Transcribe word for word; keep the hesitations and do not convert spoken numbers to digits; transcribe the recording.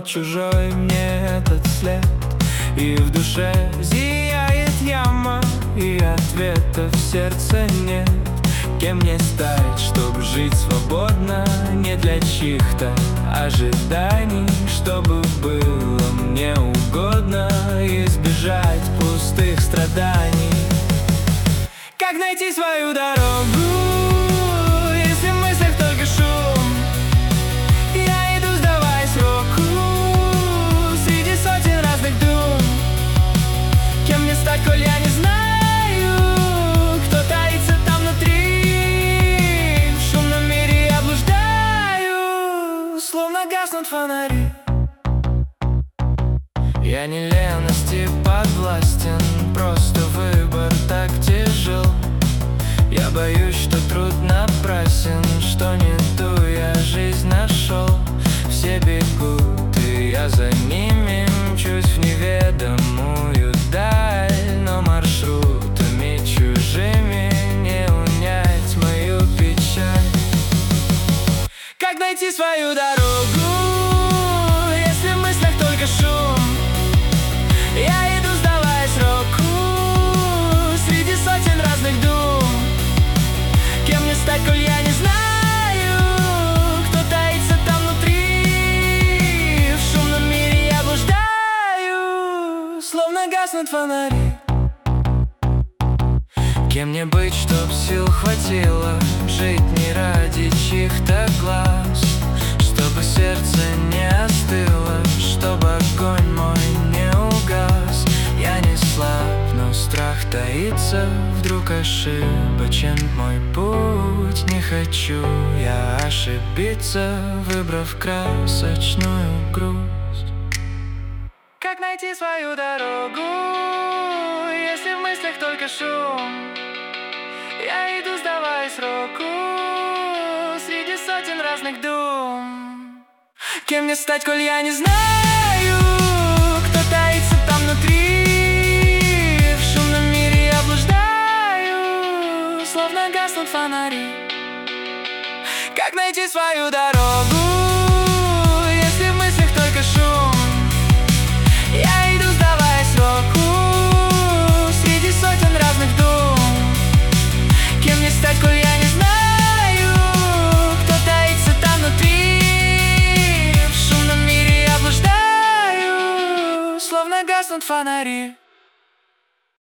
чужой мне этот след. И в душе зияет яма, и ответа в сердце нет. Кем мне стать, чтоб жить свободно, не для чьих-то ожиданий, чтобы было мне угодно избежать пустых страданий. Как найти свою дорогу, если в мыслях только шум? Я иду, сдавая сроку, среди сотен разных дум. Кем мне стать, коль я не знаю, кто таится там внутри? В шумном мире я блуждаю, словно гаснут фонари. Я не лености подвластен, просто выбор так тяжел. Я боюсь, что труд напрасен, что не ту я жизнь нашел. Все бегут, и я за ними мчусь в неведомую даль. Но маршрутами чужими не унять мою печаль. Как найти свою дорогу, если в мыслях только шум? Я иду, сдавая сроку, среди сотен разных дум. Кем мне стать, коль я не знаю, кто таится там внутри? В шумном мире я блуждаю, словно гаснут фонари. Кем мне быть, чтоб сил хватило жить не ради чьих-то глаз? Чтобы сердце не остыло, чтобы огонь мой не угас. Я не слаб, но страх таится, вдруг ошибочен мой путь. Не хочу я ошибиться, выбрав красочную грусть. Как найти свою дорогу, если в мыслях только шум? Я иду, сдавая сроку, среди сотен разных дум. Кем мне стать, коль я не знаю, кто таится там внутри? В шумном мире я блуждаю, словно гаснут фонари. Как найти свою дорогу, если в мыслях только шум? Я иду, сдавая сроку, среди сотен разных дум. Кем мне стать, коль я не знаю, кто таится там внутри? В шумном мире я блуждаю, словно гаснут фонари.